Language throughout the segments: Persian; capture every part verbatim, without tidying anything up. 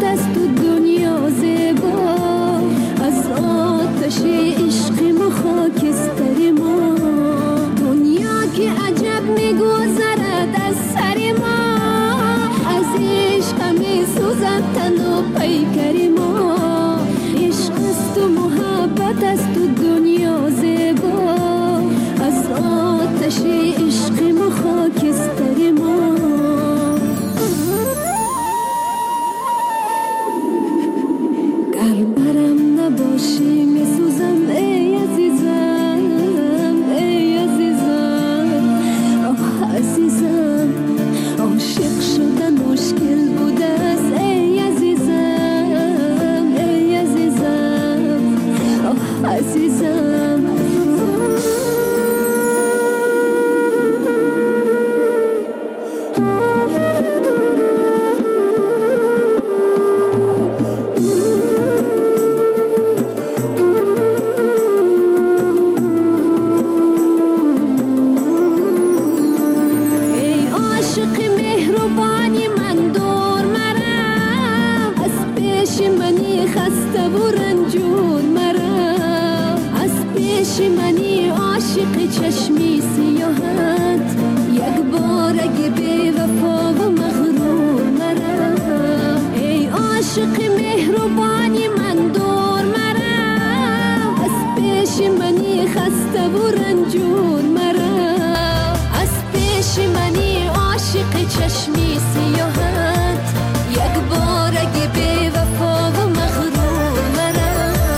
محبت است و دنیا زیبا، از آتش عشق ما خاکستر ما، دنیا که عجب میگذرد از سر ما، از عشق می سوزد تن و پیکر ما، عشق است و محبت است و دنیا زیبا، از آتش عشق ما خاکستر ما. گر برم نباشی می سوزم ای عزیزم، ای عزیزم، آه عزیزم، عاشق شدن مشکل بوده است ای عزیزم، ای عزیزم، آه عزیزم. چشمی سیاحت یک بار اگه بی وفا و مغرور مرا، ای عاشق مهربانی من دور مرا، از پیش منی خسته و رنجور مرا، از پیش منی عاشق چشمی سیاحت یک بار اگه بی وفا و مغرور مرا.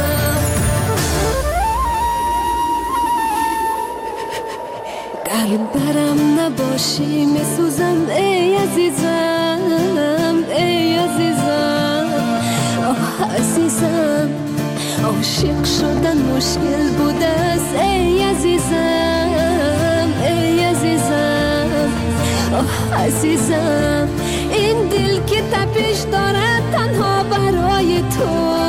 گر برم نباشی می سوزم ای عزیزم، ای عزیزم، آه عزیزم، عاشق شدن مشکل بوده است ای عزیزم، ای عزیزم، آه عزیزم، این دل که تپش دارد تنها برای تو،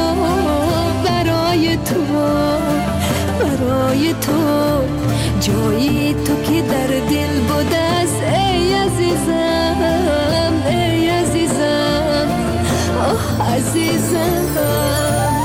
برای تو، برای تو، جایی تو که در دل بوده است ای عزیزم، ای عزیزم، آه عزیزم.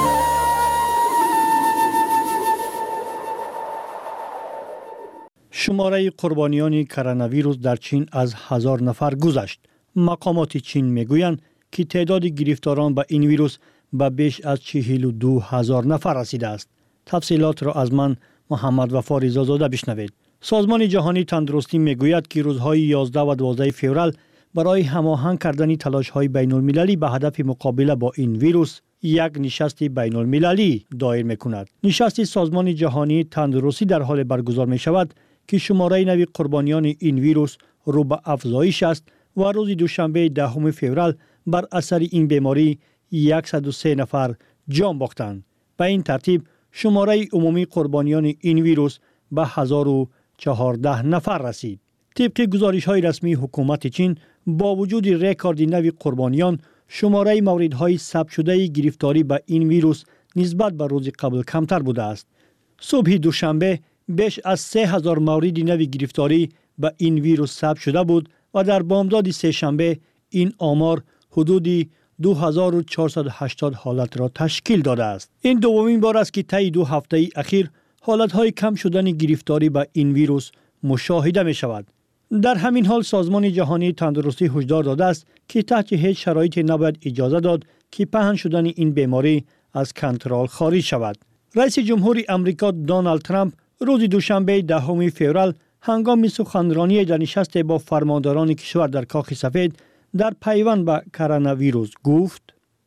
شماره قربانیان کرونا ویروس در چین از هزار نفر گذشت. مقامات چین میگویند که تعداد گرفتاران به این ویروس به بیش از چهل و دو هزار نفر رسیده است. تفصیلات را از من محمد وفا رضازاده بشنوید. سازمان جهانی تندرستی میگوید که روزهای یازده و دوازده فوریه برای هماهنگ کردن تلاش‌های بین‌المللی به هدف مقابله با این ویروس یک نشست بین‌المللی دایر می‌کند. نشست سازمان جهانی تندرستی در حال برگزار می‌شود که شماره نو قربانیان این ویروس رو به افزایش است و روز دوشنبه دهم فوریه بر اثر این بیماری صد و سه نفر جان باختند. به این ترتیب شماره عمومی قربانیان این ویروس به هزار و چهارده نفر رسید. طبق گزارش‌های رسمی حکومت چین با وجود رکورد نو قربانیان، شماره موردهای ثبت شده گرفتاری به این ویروس نسبت به روز قبل کمتر بوده است. صبح دوشنبه بیش از سه هزار مورد نو گرفتاری به این ویروس ثبت شده بود و در بامداد سه شنبه این آمار حدود دو هزار و چهارصد و هشتاد حالت را تشکیل داده است. این دومین بار است که طی دو هفته اخیر حالتهای کم شدن گرفتاری به این ویروس مشاهده می شود. در همین حال سازمان جهانی تندرستی هشدار داده است که تحت هیچ شرایطی نباید اجازه داد که پهن شدن این بیماری از کنترل خارج شود. رئیس جمهور امریکا دونالد ترامپ روز دوشنبه دهم فوریه هنگام سخنرانی در نشست با فرمانداران کشور در کاخ سفید در پیوند به کرونا ویروس گفت: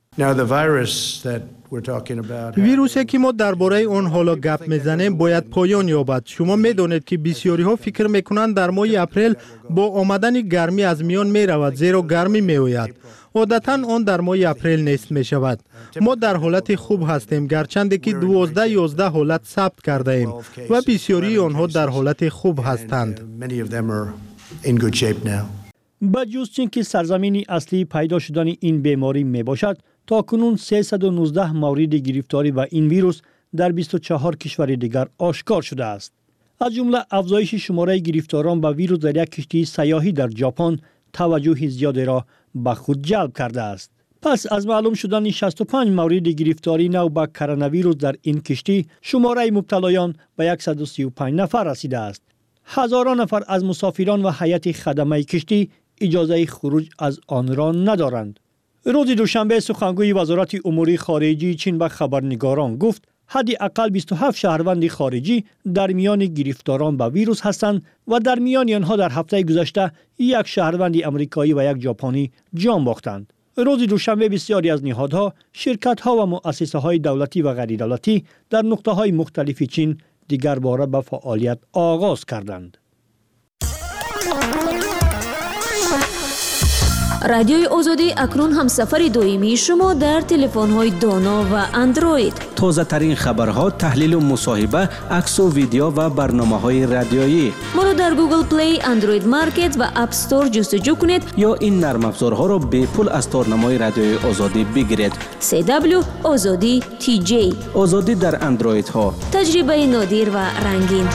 ویروسی که ما درباره اون حالا گپ میزنیم باید پایان یابد. شما میدونید که بسیاری ها فکر میکنند در ماه اپریل با آمدن گرمی از میان میرود، زیرا گرمی میآید. عادتاً آن در ماه اپریل نیست میشود. ما در حالت خوب هستیم، گرچند که دوازده یازده حالت ثبت کرده ایم و بسیاری آنها در حالت خوب هستند. با جز چین که سرزمین اصلی پیدا شدن این بیماری می باشد، تا کنون سیصد و نوزده مورد گرفتاری به این ویروس در بیست و چهار کشور دیگر آشکار شده است. از جمله افزایش شماره گرفتاران به ویروس در یک کشتی سیاحی در ژاپن توجه زیادی را به خود جلب کرده است. پس از معلوم شدن شصت و پنج مورد گرفتاری نو با کرونا ویروس در این کشتی، شماره مبتلایان به صد و سی و پنج نفر رسیده است. هزاران نفر از مسافران و هیئت خدمه کشتی اجازه خروج از آن را ندارند. روز دوشنبه سخنگوی وزارت امور خارجه چین به خبرنگاران گفت حداقل بیست و هفت شهروند خارجی در میان گرفتاران به ویروس هستند و در میان آنها در هفته گذشته یک شهروند آمریکایی و یک ژاپنی جان باختند. روز دوشنبه بسیاری از نهادها، شرکت‌ها و مؤسسه‌های دولتی و غیر دولتی در نقطه‌های مختلف چین دیگر باره به فعالیت آغاز کردند. رادیوی آزادی اکنون هم سفر دائمی شما در تلفن‌های دانا و اندروید. تازه ترین خبرها، تحلیل و مصاحبه، عکس و ویدیو و برنامه‌های رادیویی. ما را در گوگل پلی، اندروید مارکت و اپ استور جستجو کنید یا این نرم افزارها را به پول از تارنمای رادیوی آزادی بگیرید. سی دبلیو آزادی تی جی. آزادی در اندروید ها. تجربه نادر و رنگین.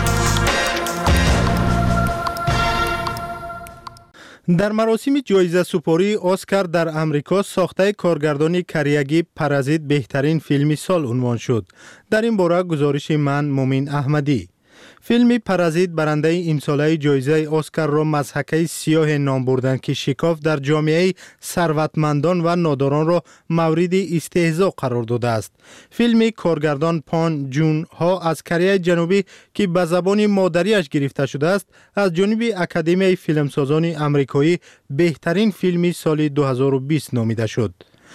در مراسم جایزه سپاری اسکار در امریکا ساخته کارگردانی کریگی پارازیت بهترین فیلم سال عنوان شد. در این باره گزارش من مومین احمدی. فیلم پارازیت برنده امساله جایزه اسکار را مضحکه سیاه نام بردن که شکاف در جامعه ثروتمندان و ناداران را مورد استهزا قرار داده است. فیلم کارگردان پان جون ها از کره جنوبی که به زبان مادریش گرفته شده است، از جانب اکادمی فیلمسازان آمریکایی بهترین فیلم سال دو هزار و بیست نامیده شد.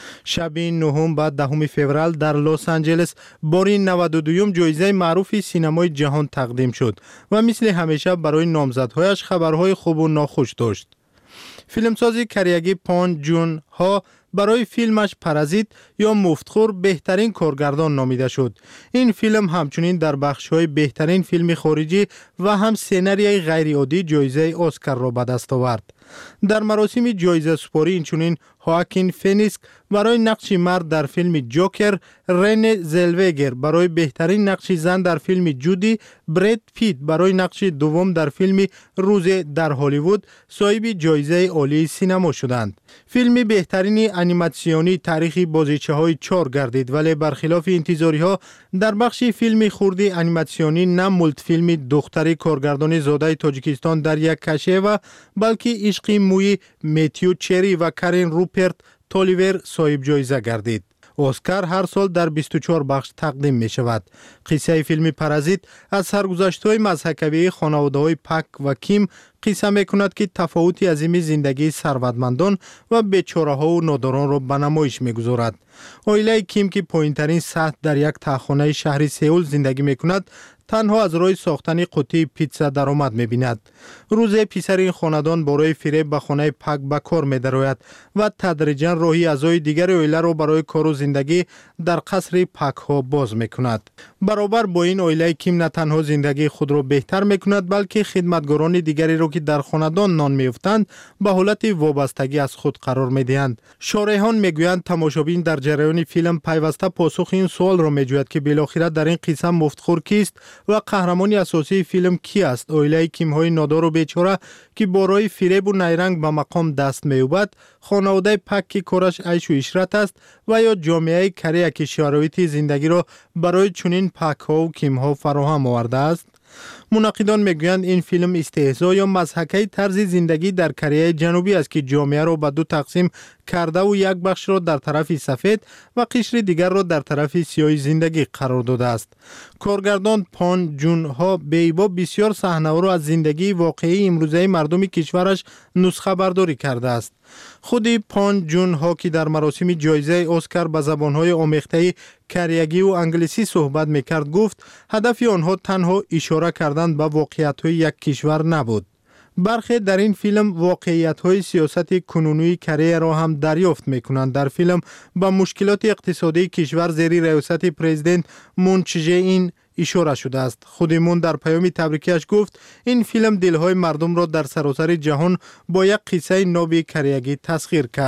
شب نهم و دهم فوریه در لس آنجلس بار نود و دوم جایزه معروف سینمای جهان تقدیم شد و مثل همیشه برای نامزدهایش خبرهای خوب و ناخوش داشت. فیلمساز کریگی پان جون ها برای فیلمش پارازیت یا مفتخور بهترین کارگردان نامیده شد. این فیلم همچنین در بخش‌های بهترین فیلم خارجی و هم سناریوی غیر عادی جایزه اسکار را به دست آورد. در مراسم جایزه سپاری اینچنین هواکین فینیکس برای نقش مرد در فیلم جوکر، رن زلوگر برای بهترین نقش زن در فیلم جودی، براد پیت برای نقش دوم در فیلم روز در هالیوود صاحب جایزه عالی سینما شدند. فیلم بهترین انیماسیونی تاریخی بازیچه‌های چهار گردید، ولی برخلاف انتظاری‌ها در بخش فیلم خردی انیماسیونی نه مولت فیلم دختری کارگردان زاده تاجیکستان در یک کشه و بلکه عشق موی میتیو چری و کارین روپرت تولیور صاحب جایزه گردید. اسکار هر سال در بیست و چهار بخش تقدیم می شود. قصه فیلم پارازیت از سرگذشت‌های مضحکه‌ای خانواده‌های پک و کیم قصه می کند که تفاوت عظیم زندگی ثروتمندان و بیچاره‌ها و ناداران را به نمایش می گذارد. عائله کیم که پایین‌ترین سطح در یک تاخانه شهر سئول زندگی می کند، تنها از راه ساختن قوطی پیتزا درآمد می‌بیند. روز پسر این خاندان برای فریب به خانه پک به کار می‌دراید و تدریجاً راهی اعضای دیگر عائله را برای کار و زندگی در قصر پک ها باز می‌کند. برابر با این عائله کیم نه تنها زندگی خود را بهتر می‌کند، بلکه خدمتگاران دیگری را که در خاندان نان می‌افتند به حالت وابستگی از خود قرار می‌دهند. شارحان می‌گویند تماشابین در جریان فیلم پیوسته پاسخ این سوال را می‌جوید که بالاخره در این قصه مفتخور کیست و قهرمان اساسی فیلم کی است؟ عائله کیم های نادار و بیچاره که برای فریب و نیرنگ به مقام دست می‌یابد، خانواده پک که کارش عیش و عشرت است و یا جامعه کره که شرایط زندگی را برای چنین پک ها و کیم ها فراهم آورده است؟ منقدان میگویند این فیلم استهزا یا مضحکه طرز زندگی در کره جنوبی است که جامعه را به دو تقسیم کرده و یک بخش را در طرف سفید و قشر دیگر را در طرف سیاه زندگی قرار داده است. کارگردان پان جون ها بیبا بسیار صحنه‌ها را از زندگی واقعی امروزه مردم کشورش نسخه برداری کرده است. خود پان جون ها که در مراسم جایزه اسکار به زبان‌های آمیخته کریگی و انگلیسی صحبت می‌کرد گفت هدف آنها تنها اشاره کردن به واقعیت‌های یک کشور نبود. برخی در این فیلم واقعیت‌های سیاست کنونی کره را هم دریافت می‌کنند. در فیلم به مشکلات اقتصادی کشور زیر ریاست پرزیدنت مون چه این اشاره شده است. خود مون در پیام تبریکیش گفت این فیلم دلهای مردم را در سراسر جهان با یک قصه ناب کره‌ای تسخیر کرد.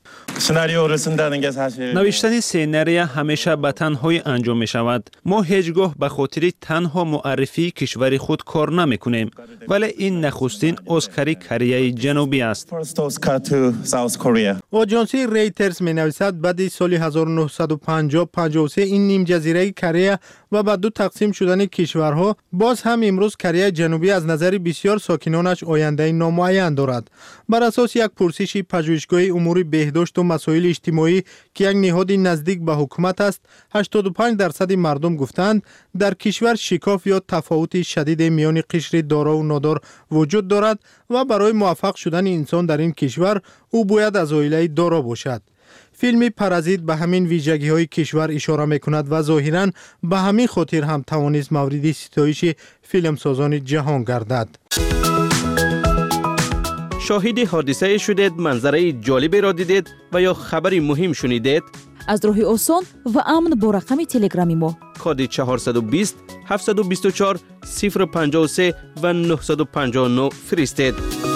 نوشتن سینری همیشه به تنهایی انجام می شود. ما هیچگاه به خاطر تنها معرفی کشور خود کار نمی کنیم، ولی این نخستین اسکاری کره جنوبی است. آژانسی ریترز می نویسد بعد سال هزار و نهصد و پنجاه پنجاه و سه این نیم جزیره کره و بعد دو تقسیم شدن کشورها باز هم امروز کره جنوبی از نظر بسیار ساکنانش آینده نامعین دارد. بر اساس یک پرسش پژوهشگاه امور بهداشت و مسائل اجتماعی که یک نهاد نزدیک به حکومت است، هشتاد و پنج درصد مردم گفتند در کشور شکاف یا تفاوت شدید میان قشر دارا و نادار وجود دارد و برای موفق شدن انسان در این کشور او باید از عائله دارا باشد. فیلم پارازیت به همین ویژگی های کشور اشاره میکند و ظاهراً به همین خاطر هم توانست مورد ستایش فیلمسازان جهان گردد. شاهد حادثه شدید، منظره جالبی را دیدید و یا خبری مهم شنیدید؟ از راه آسان و امن با رقم تلگرامی ما کد چهارصد و بیست هفتصد و بیست و چهار صفر پنجاه و سه و نهصد و پنجاه و نه فرستید.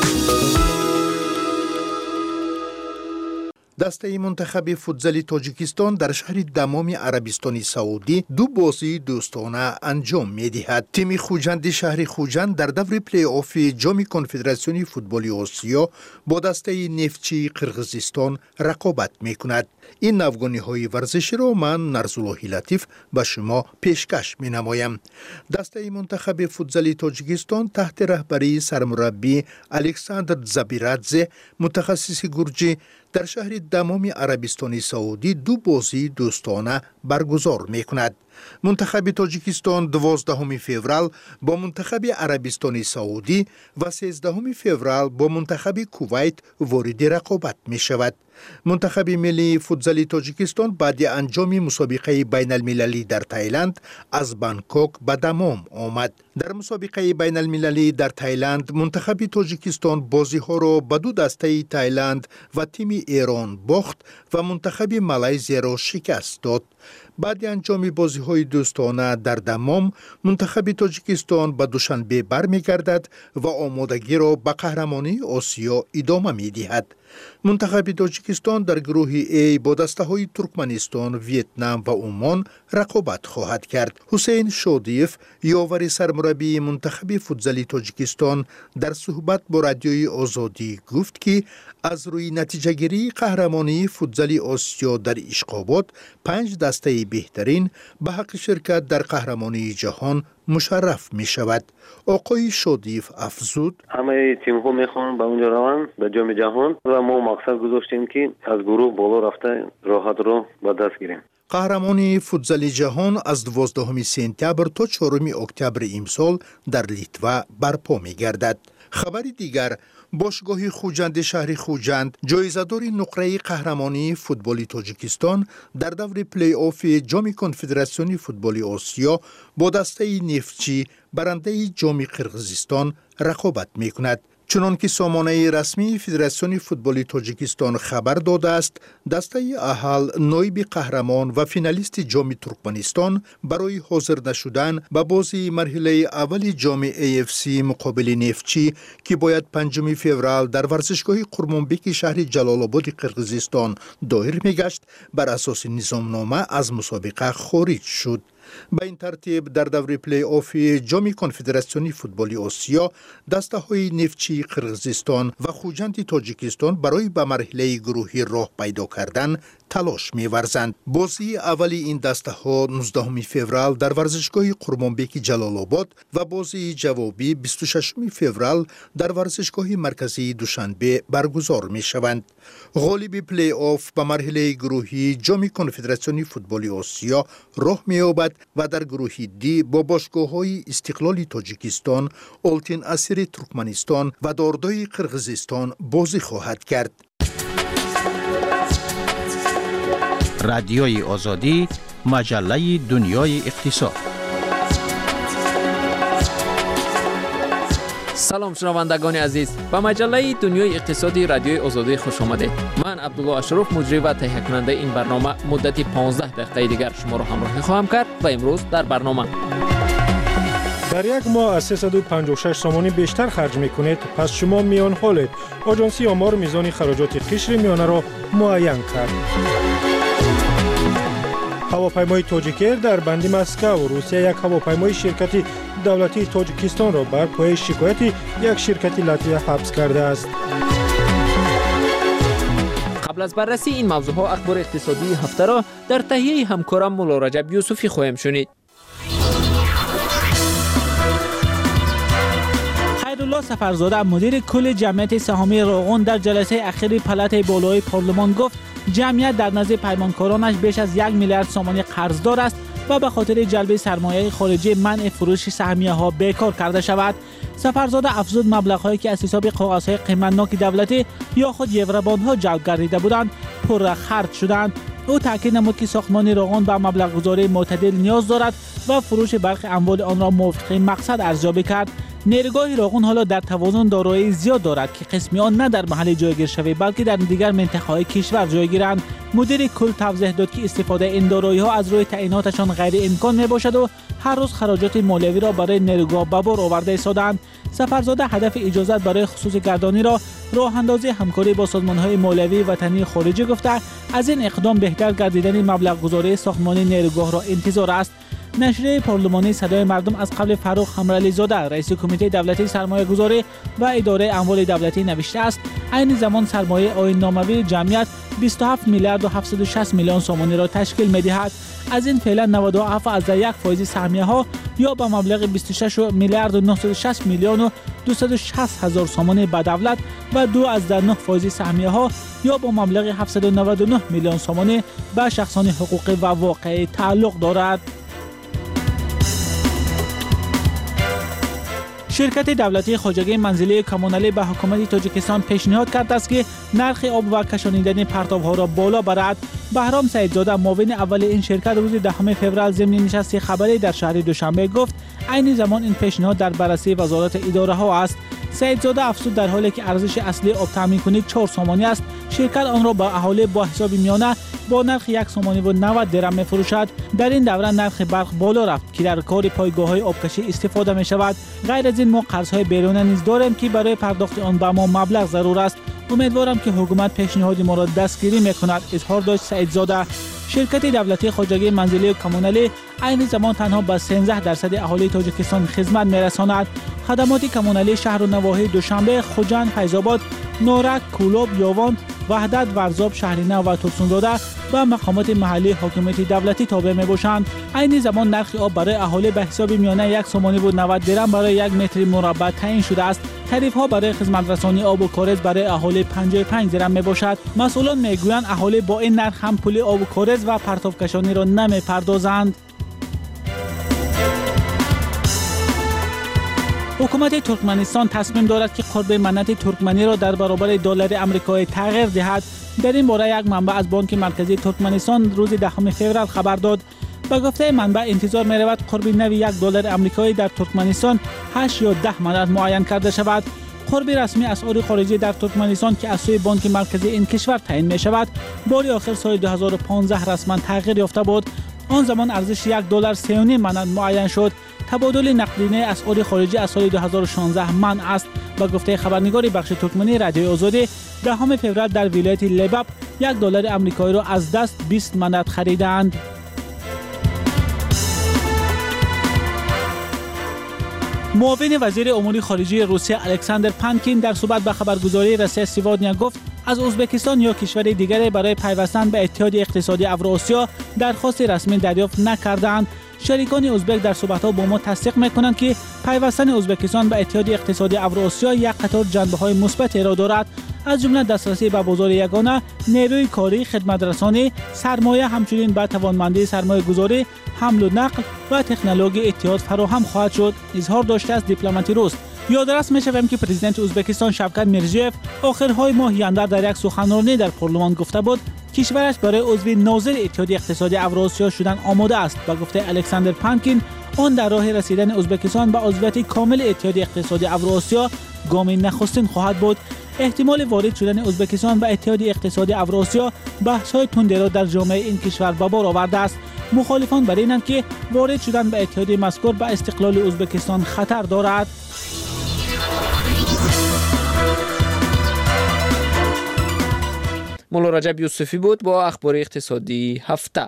دسته منتخب فوتزال تاجیکستان در شهر دمام عربستان سعودی دو بازی دوستانه انجام می‌دهد. تیم خوجند شهر خوجند در دور پلی آف جام کنفدراسیون فوتبال آسیا با دسته نفتچی قرقیزستان رقابت می‌کند. این نوگانی‌های ورزشی را من نرزالله لطیف به شما پیشکش می‌نمایم. دسته منتخب فوتزال تاجیکستان تحت رهبری سرمربی الکساندر زبیرادزه متخصص گرجی در شهر دمام عربستان سعودی دو بازی دوستانه برگزار می‌کند. منتخب تاجیکستان دوازدهم فوریه با منتخب عربستان سعودی و سیزدهم فوریه با منتخب کویت وارد رقابت می‌شود. منتخب ملی فوتزال تاجیکستان بعد انجام مسابقه بین المللی در تایلند از بانکوک به دمام آمد. در مسابقه بین المللی در تایلند منتخب تاجیکستان بازی ها را به دو دسته تایلند و تیم ایران باخت و منتخب مالزی را شکست داد. بعد انجام بازی های دوستانه در دمام منتخب تاجیکستان به دوشنبه برمیگردد و آمادگی را به قهرمانی آسیا ادامه می‌دهد. منتخب تاجیکستان در گروه ای با دسته های ترکمنستان، ویتنام و عمان رقابت خواهد کرد. حسین شادیف یاور سرمربی منتخب فوتزال تاجیکستان در صحبت با رادیوی آزادی گفت که از روی نتیجه گیری قهرمانی فوتزال آسیا در اشقابات پنج دسته بهترین به حق شرکت در قهرمانی جهان مشرف می شود. آقای شادیف افزود همه تیم ها میخوان به اونجا روند به جام جهان و ما مقصد گذاشتیم که از گروه بالا رفته راحت رو به دست گیریم. قهرمانی فوتزال جهان از دوازدهم سپتامبر تا چهارم اکتبر امسال در لیتوا برپا می گردد. خبر دیگر، باشگاه خوجند شهر خوجند جایزه‌دار نقره قهرمانی فوتبال تاجیکستان در دور پلی آف جام کنفدراسیون فوتبال آسیا با دسته نفتچی برنده جام قرقیزستان رقابت می‌کند. چنانکه سامانه رسمی فدراسیون فوتبال تاجیکستان خبر داده است، دسته اهل نایب قهرمان و فینالیست جام ترکمنستان برای حاضر نشدن به بازی مرحله اول جام ای اف سی مقابل نفتچی که باید پنجم فوریه در ورزشگاه قرمانبک شهر جلال آباد قرقیزستان دایر میگشت، بر اساس نظامنامه از مسابقه خارج شد. به این ترتیب در دور پلی آف جام کنفدراسیون فوتبال آسیا دسته های نفتچی قرقیزستان و خوجند تاجیکستان برای به مرحله گروهی راه پیدا کردن تلاش می‌ورزند. بازی اولی این دسته ها نوزدهم فوریه در ورزشگاه قرمانبک جلال آباد و بازی جوابی بیست و ششم فوریه در ورزشگاه مرکزی دوشنبه برگزار می‌شوند. غالب پلی آف به مرحله گروهی جام کنفدراسیون فوتبال آسیا راه می‌یابد و در گروه دی با باشگاه‌های استقلال تاجیکستان، آلتین اسیر ترکمنستان و داردای قرقیزستان بازی خواهد کرد. رادیوی آزادی، مجله دنیای اقتصاد. سلام شنوندگان عزیز، به مجله دنیای اقتصادی رادیوی آزادی خوش آمدید. من عبدالله اشرف مجری و تهیه کننده این برنامه مدتی پانزده دقیقه دیگر شما را همراهی خواهم کرد و امروز در برنامه در یک ماه از سیصد و پنجاه و شش سامانی بیشتر خرج میکنید، پس شما میان حالید. آژانسی آمار میزان خراجات قشر میانه را معین کرد. هواپیمای تاجیک ایر در بندی مسکو روسیه یک هواپیمای شرکت دولتی تاجیکستان را بر پایه شکایت یک شرکت لاتویه حبس کرده است. قبل از بررسی این موضوع ها اخبار اقتصادی هفته را در تهیه همکارم مولا رجب یوسفی خواهیم شنید. خیرالله سفرزاده مدیر کل جمعیت سهامی راغون در جلسه اخیر پلات بالای پارلمان گفت جمعیت در نزد پیمانکارانش بیش از یک میلیارد سامانی قرضدار است و به خاطر جلب سرمایه خارجی منع فروش سهمیه ها بیکار کرده شود. سفرزاده افزود مبلغ‌هایی که از حساب کاغذهای قیمتناک دولتی یا خود یورباندها جلب گردیده بودند پر خرج شدند. او تاکید نمود که ساختمان راغون به مبلغ گذاری معتدل نیاز دارد و فروش برخی اموال آن را موافق مقصد ارزیابی کرد. نیروگاه راغون حالا در توازن دارایی زیاد دارد که قسمی آن نه در محل جایگیر شوی بلکه در دیگر منطقه‌های کشور جای گیرند. مدیر کل توضیح داد که استفاده این دارایی‌ها از روی تعییناتشان غیر امکان میباشد و هر روز خراجات مالیوی را برای نیروگاه به بار آورده ایستادند. سفرزاده هدف اجازت برای خصوص گردانی را راه اندازی همکاری با سازمان‌های مالیوی وطنی خارجی گفته از این اقدام بهتر گردیدن مبلغ گذاری ساختمان نیروگاه را انتظار است. نشریه پارلمانی صدای مردم از قبل فاروق حمرعلی زاده رئیس کمیته دولتی سرمایه گذاری و اداره اموال دولتی نوشته است عین زمان سرمایه آیین ناموی جمعیت بیست و هفت میلیارد و هفتصد و شصت میلیون سامانی را تشکیل می‌دهد. از این فعلا نود و هفت از یک فایز سهمیه ها یا به مبلغ بیست و شش میلیارد و نهصد و شصت میلیون و دویست و شصت هزار سامانی به دولت و دو از نه فایز سهمیه ها یا با مبلغ هفتصد و نود و نه میلیون سامانی به شخصان حقوقی و واقعی تعلق دارد. شرکت دولتی خواجگی منزلی کمونالی به حکومت تاجیکستان پیشنهاد کرده است که نرخ آب و کشانیدن پرتاب‌ها را بالا برد. بهرام سعیدزاده معاون اول این شرکت روز دهم فوریه ضمن نشست خبری در شهر دوشنبه گفت عین زمان این پیشنهاد در بررسی وزارت اداره ها است. سعیدزاده افزود در حالی که ارزش اصلی آب تامین کنی چهار سامانی است شرکت آن را به اهالی با حساب میانه با نرخ یک سامانی و نود درم می‌فروشد. در این دوره نرخ برق بالا رفت که در کار پایگاه‌های آبکشی استفاده می‌شود. غیر از این ما قرض‌های بیرونی نیز داریم که برای پرداخت آن به ما مبلغ ضرور است. امیدوارم که حکومت پیشنهاد ما را دستگیری می‌کند، اظهار داشت سعیدزاده. شرکت دولتی خواجگی منزلی و کمونالی عین زمان تنها به سیزده درصد اهالی تاجیکستان خدمت می‌رساند. خدمات کمونالی شهر و نواحی دوشنبه، خوجند، فیض‌آباد، نورک، کولاب، یاوان، وحدت، ورزاب، شهرینه و توسن‌زاده و مقامات محلی حکومت دولتی تابع می‌باشند. عین زمان نرخ آب برای اهالی به حساب میانه یک سامانی و نود درم برای یک متر مربع تعیین شده است. تعرفه‌ها برای خدمت رسانی آب و کارز برای اهالی پنجاه و پنج درم میباشد. مسئولان میگویند اهالی با این نرخ هم پول آب و کارز و پرتابکشانی را نمیپردازند. حکومت ترکمنستان تصمیم دارد که قرب منت ترکمنی را در برابر دلار آمریکایی تغییر دهد. در این باره یک منبع از بانک مرکزی ترکمنستان روز دهم فوریه خبر داد. به گفته منبع انتظار می رود قرب نوی یک دلار آمریکایی در ترکمنستان هشت یا ده منت معین کرده شود. قرب رسمی اسعار خارجی در ترکمنستان که از سوی بانک مرکزی این کشور تعیین می شود بار آخر سال دو هزار و پانزده رسما تغییر یافته بود. آن زمان ارزش یک دلار سه و نیم منت معین شد. تبادل نقدینه اسعار خارجی از سال دو هزار و شانزده منع است. با گفته خبرنگار بخش ترکمنی رادیوی آزادی دهم فوریه در ولایت لباب یک دلار آمریکایی را از دست بیست منت خریدند. معاون وزیر امور خارجه روسیه الکساندر پانکین در صحبت به خبرگزاری رسانه سیوادنیا گفت از ازبکستان یا کشور دیگری برای پیوستن به اتحاد اقتصادی اوراسیا درخواست رسمی دریافت نکردند. شریکان ازبک در صحبت‌ها با ما تصدیق می‌کنند که پیوستن ازبکستان به اتحاد اقتصادی اوراسیا یک قطار جنبه‌های مثبت را دارد، از جمله دسترسی به بازار یگانه، نیروی کاری، خدمت رسانی، سرمایه، همچنین به توانمندی سرمایه‌گذاری، حمل و نقل و تکنولوژی اتحاد فراهم خواهد شد، اظهار داشته است دیپلماتی روس. یادرس می‌شویم که پرزیدنت ازبکستان شوکت میرزیوف آخرهای ماه ژانویه در یک سخنرانی در پارلمان گفته بود کشورش برای عضو ناظر اتحاد اقتصادی اوراسیا شدن آماده است. با گفته الکساندر پانکین آن در راه رسیدن ازبکستان به عضویت کامل اتحاد اقتصادی اوراسیا گام نخستین خواهد بود. احتمال وارد شدن ازبکستان به اتحاد اقتصادی اوراسیا بحث‌های تندی را در جامعه این کشور به بار آورده است. مخالفان بر اینند که وارد شدن به اتحادیه مذکور به استقلال ازبکستان خطر دارد. مولا رجب یوسفی بود با اخبار اقتصادی هفته.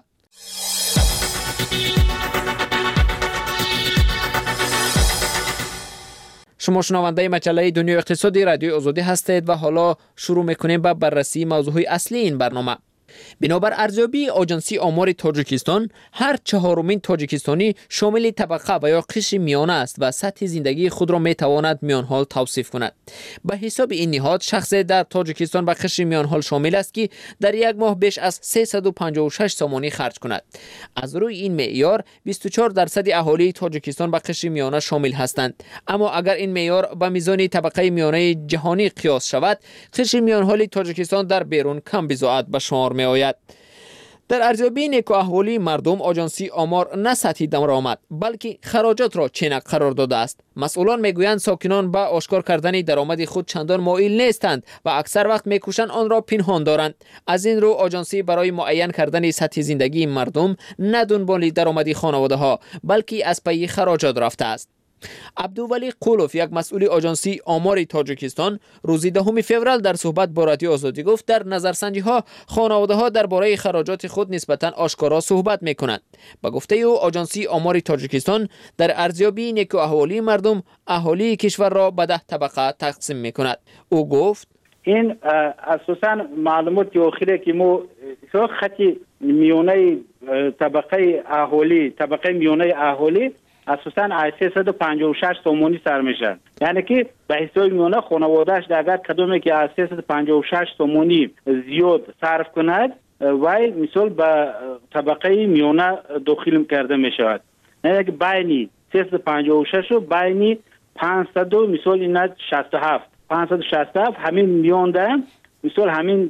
شما شنونده مجله دنیای اقتصادی رادیو آزادی هستید و حالا شروع میکنیم با بررسی موضوع اصلی این برنامه. بنابر ارزیابی آژانسی آمار تاجیکستان، هر چهارمین تاجیکستانی شامل طبقه و یا قشر میانه است و سطح زندگی خود را میتواند میان حال توصیف کند. به حساب این نهاد، شخص در تاجیکستان و قشر میان حال شامل است که در یک ماه بیش از سیصد و پنجاه و شش سامانی خرج کند. از روی این معیار بیست و چهار درصد اهالی تاجیکستان و قشر میانه شامل هستند. اما اگر این معیار به میزان طبقه میانه جهانی قیاس شود، قشر میان حال تاجیکستان در بیرون کم بضاعت به شمار می آید. در ارزیابی نیکواهوالی مردم، آژانسی آمار نه سطحی درآمد بلکه خراجات را چنک قرار داده است. مسئولان میگویند ساکنان به آشکار کردن درآمد خود چندان مایل نیستند و اکثر وقت میکوشند آن را پنهان دارند. از این رو آژانسی برای معین کردن سطح زندگی مردم نه دنبال درآمد خانواده ها بلکه از پی خراجات رفته است. عبدوولی قولوف، یک مسئول آژانسی آمار تاجیکستان، روز دهم فوریه در صحبت با رادیو آزادی گفت در نظرسنجی ها خانواده ها درباره خراجات خود نسبتا آشکارا صحبت میکنند. با گفته او آژانسی آمار تاجیکستان در ارزیابی نیکواهوالی مردم اهالی کشور را به ده طبقه تقسیم میکند. او گفت این اساسا معلومات اخیره که ما خطی میانه طبقه اهالی طبقه میانه اهالی اساساً از سیصد و پنجاه و شش سامانی سر میشن. یعنی که به حساب میانه خانوادهش اگر کدومی که از سیصد و پنجاه و شش سامانی زیاد صرف کند وای مثال به طبقه میانه داخل کرده میشود. یعنی که بین سیصد و پنجاه و شش و بین پانصد مثال اینا شصت و هفت پانصد و شصت و هفت همین میانده مثال همین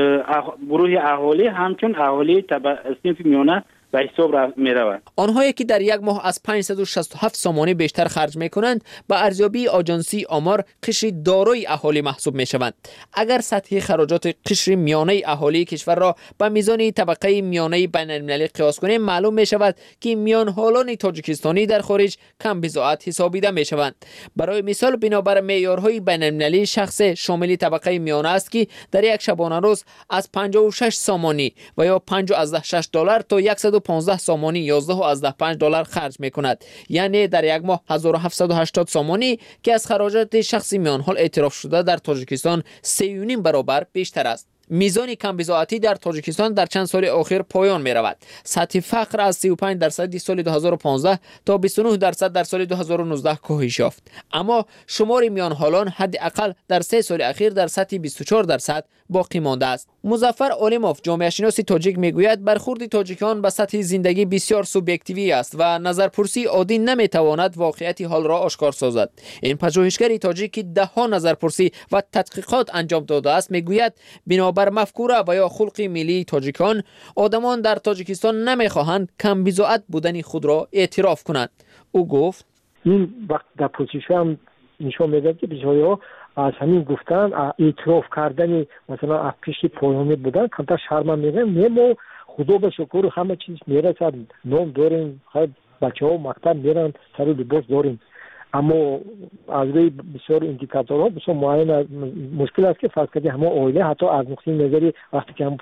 گروه اهالی همچون اهالی طبقه صنف میانه به حساب می رود. آنهایی که در یک ماه از پانصد و شصت و هفت سامانی بیشتر خرج می کنند به ارزیابی آژانسی آمار قشر دارای اهالی محسوب می شوند. اگر سطح خراجات قشر میانه اهالی کشور را به میزان طبقه میانه بین المللی قیاس کنیم، معلوم می شود که میان حالان تاجیکستانی در خارج کم بضاعت حسابیده می شوند. برای مثال بنابر معیارهای بین المللی، شخص شامل طبقه میانه است که در یک شبانه روز از پنجاه و شش سامانی و یا پنج و شش دلار تا صد و پانزده سامانی یازده و پنج دلار خرج می کند. یعنی در یک ماه هزار و هفتصد و هشتاد سامانی که از خراجات شخصی میان حال اعتراف شده در تاجیکستان سه و نیم برابر بیشتر است. میزان کم بضاعتی در تاجیکستان در چند سال اخیر پایان می رود. سطح فقر از سی و پنج درصد سال دو هزار و پانزده تا بیست و نه درصد در سال دو هزار و نوزده کاهش یافت. اما شمار میان حالان حداقل در سه سال اخیر در سطح بیست و چهار درصد باقی مانده است. مظفر عالموف، جامعه شناس تاجیک، میگوید برخورد تاجیکان به سطح زندگی بسیار سوبیکتیوی است و نظرپرسی عادی نمیتواند واقعیت حال را آشکار سازد. این پژوهشگر تاجیک که ده ها نظرپرسی و تحقیقات انجام داده است میگوید بنابر مفکوره و یا خلق ملی تاجیکان، آدمان در تاجیکستان نمیخواهند کم بضاعت بودن خود را اعتراف کنند. او گفت این وقت در پرسش هم نشان میده که بسیاری از همین گفتن اعتراف کردن مثلا از پیش پایانی بودن کمتر شرم میگن. ما خدا به شکر همه چیز میرسد، نام داریم، بچه ها مکتب میرن، سر لباس داریم، اما از روی بسیار اندیکاتورها بسیار معین مشکل است که فرض کنید همه عائله حتی از نقطه نظری وقتی که هم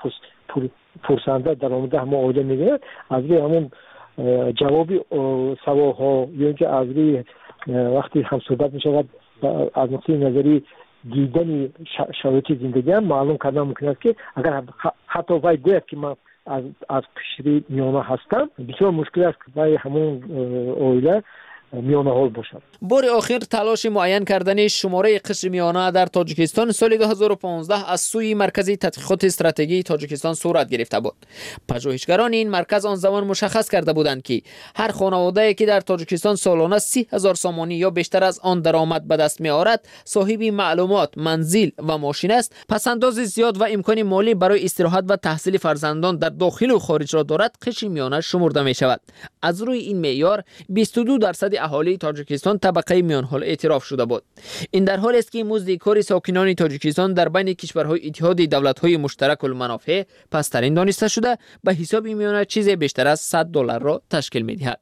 پرسنده درآمد همه عائله میگه از روی همون جوابی سوالها یا اینکه از روی وقتی هم صحبت میشود از نقطه نظری دیدن شرایط زندگی هم معلوم کردن ممکن است که اگر حتی وای گوید که من از از قشر میانه هستم، بسیار مشکل است که برای همون عائله میانه حال باشد. بار آخر تلاش معین کردن شماره قشر میانه در تاجیکستان سال دو هزار و پانزده از سوی مرکز تحقیقات استراتژی تاجیکستان صورت گرفته بود. پژوهشگران این مرکز آن زمان مشخص کرده بودند که هر خانواده‌ای که در تاجیکستان سالانه سی هزار سامانی یا بیشتر از آن درآمد به دست می‌آورد، صاحب معلومات، منزل و ماشین است، پسنداز زیاد و امکان مالی برای استراحت و تحصیل فرزندان در داخل و خارج را دارد، قشر میانه شمرده می‌شود. از روی این معیار بیست و دو درصد اهالی تاجیکستان طبقه میان حال اعتراف شده بود. این در حالی است که مزد کار ساکنان تاجیکستان در بین کشورهای اتحاد دولت‌های مشترک المنافع پسترین دانسته شده به حساب میانه چیز بیشتر از صد دلار را تشکیل می‌دهد.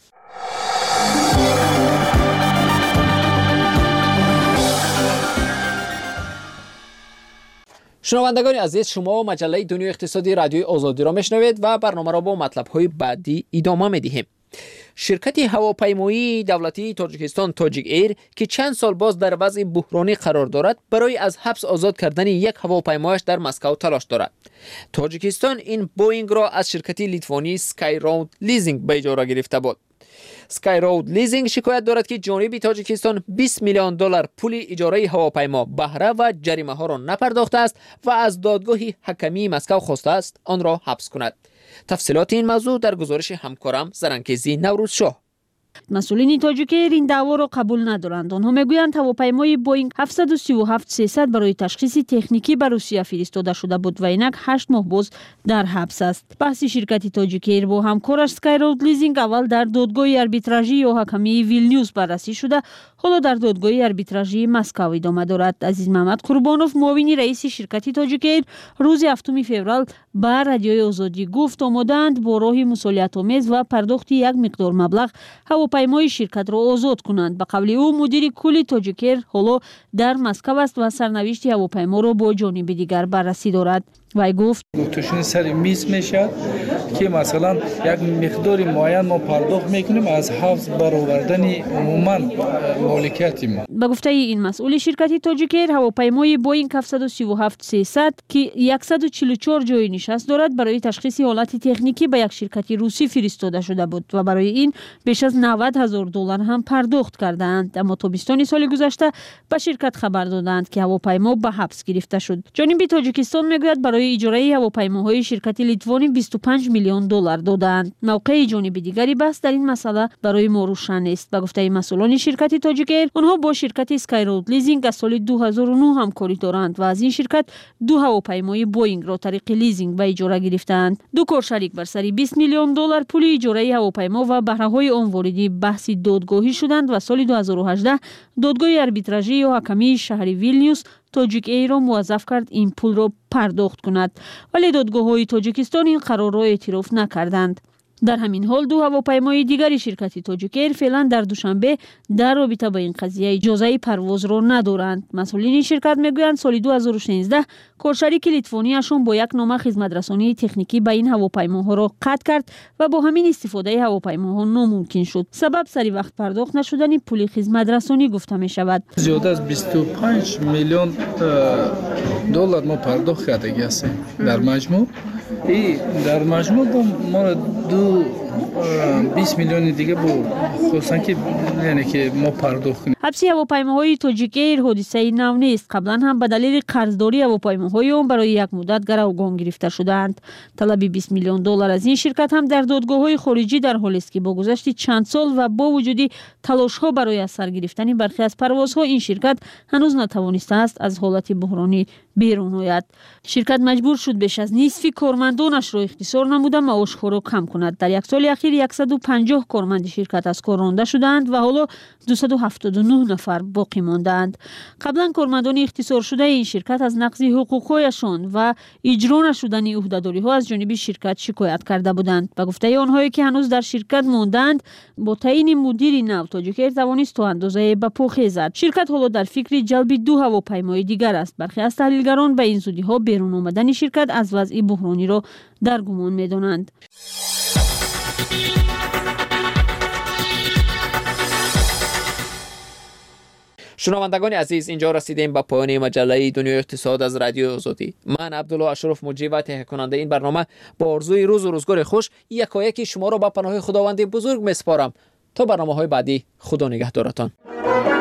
شنوندگان عزیز، شما مجله دنیای اقتصادی رادیوی آزادی را میشنوید و برنامه را با مطلب‌های بعدی ادامه می‌دهیم. شرکت هواپیمایی دولتی تاجیکستان تاجیک ایر که چند سال باز در وضع بحرانی قرار دارد برای از حبس آزاد کردن یک هواپیمایش در مسکو تلاش دارد. تاجیکستان این بوئینگ را از شرکت لیتوانی سکای رود لیزینگ به اجاره گرفته بود. سکای رود لیزینگ شکایت دارد که جانب تاجیکستان بیست میلیون دلار پول اجاره هواپیما بهره و جریمه ها را نپرداخته است و از دادگاه حکمی مسکو خواسته است آن را حبس کند. تفصیلات این موضوع در گزارش همکارم زرنکیزی نوروزشاه. مسئولین تاجیک ایر این دعوا را قبول ندارند. آنها میگویند هواپیمای بوئینگ هفتصد و سی و هفت سیصد برای تشخیص تکنیکی به روسیه فرستاده شده بود و اینک هشت ماه باز در حبس است. بحث شرکت تاجیک ایر با همکارش سکای رود لیزینگ اول در دادگاه آربیتراژی یا حکمی ویلنیوس بررسی شده، حالا در دادگاه آربیتراژی مسکو ادامه دارد. عزیز محمد قربانوف، معاون رئیس شرکت تاجیک ایر، روز هفتم فوریه به رادیوی آزادی گفت آمادند با راه مسئولیت‌آمیز و پرداخت یک مقدار مبلغ هواپیمای شرکت را آزاد کنند. به قول او مدیر کل تاجیک ایر حالا در مسکو است و سرنوشت هواپیما را با جانب دیگر بررسی دارد. وی گفت گفتشون سر میز میشد که مثلا یک مقدار معین ما پرداخت میکنیم از حفظ برآوردن عموما مالکیت ما. به گفته این مسئول شرکت تاجیک ایر هواپیمای بوئینگ هفتصد و سی و هفت سیصد که صد و چهل و چهار جای نشست دارد برای تشخیص حالت تکنیکی به یک شرکت روسی فرستاده شده بود و برای این بیش از نود هزار دلار هم پرداخت کردند. اما تابستان سال گذشته به شرکت خبر دادند که هواپیما به حبس گرفته شد. جانب تاجیکستان میگوید برای اجاره هواپیماهای شرکت لیتوانی بیست و پنج میلیون دلار دادند. موقع جانب دیگری بحث در این مسئله برای ما روشن نیست. به گفته مسئولان شرکت تاجیک ایر، آنها با شرکت سکای رود لیزینگ از سال دو هزار و نه همکاری دارند و از این شرکت دو هواپیمای بوئینگ را طریق لیزینگ به اجاره گرفتند. دو کار شریک بر سر بیست میلیون دلار پول اجاره هواپیما و بهره‌های آن واردی بحث دادگاهی شدند و سال دو هزار و هجده دادگاه آربیتراژی یا حکمی شهر ویلنیوس تاجیک ایر را موظف کرد این پول را پرداخت کند، ولی دادگاه‌های تاجیکستان این قرار را اعتراف نکردند. در همین حال دو هواپیمای دیگری شرکت تاجیک ایر فعلا در دوشنبه در رابطه با این قضیه اجازه پرواز را ندارند. مسئولین شرکت میگویند سال دو هزار و شانزده کارشریک لیتوانیشان با یک نامه خدمترسانی تکنیکی به این هواپیماها را قطع کرد و با همین استفاده هواپیماها ناممکن شد. سبب سری وقت پرداخت نشدن پول خدمترسانی گفته می شود. زیاده از بیست و پنج میلیون دلار ما پرداخت کرده هستیم در مجموع. ای در مجموع ما دو بیست میلیون دیگه بو خصوصا که یعنی که ما پرداخت کنیم. حبس هواپیماهای تاجیک ایر حادثه نو نیست. قبلا هم به دلیل قرضداری هواپیماهای آن برای یک مدت گروگان گرفته شدند. طلب بیست میلیون دلار از این شرکت هم در دادگاه‌های خارجی در حالی است که با گذشت چند سال و با وجود تلاش‌ها برای از سر گرفتن برخی از پروازها این شرکت هنوز نتوانسته است از حالت بحرانی بیرون آید. شرکت مجبور شد بیش از نصف کارمندانش را اختصار نموده معاشها را کم کند. در یک سال اخیر صد و پنجاه کارمند شرکت از کار رانده شدند و حالا دویست و هفتاد و نه نفر باقی ماندند. قبلا کارمندان اختصار شده این شرکت از نقض حقوقهایشان و اجرا نشدن عهده‌داری‌ها از جانب شرکت شکایت کرده بودند. به گفته آنهایی که هنوز در شرکت ماندند، با تعیین مدیر نو تاجیک ایر توانست تا اندازه به پا خیزد. شرکت حالا در فکر جلب دو هواپیمای دیگر است. برخی از تحلیلگران به این زودی‌ها بیرون آمدن شرکت از وضع بحرانی را در گمان می‌دانند. شنوندگان عزیز، اینجا رسیدیم به پایان مجله دنیای اقتصاد از رادیو آزادی. من عبدالله اشرف مجری و تهیه کننده این برنامه با آرزوی روز و روزگار خوش یکایک شما را به پناه خداوند بزرگ میسپارم. تا برنامه‌های بعدی، خدا نگهدارتان.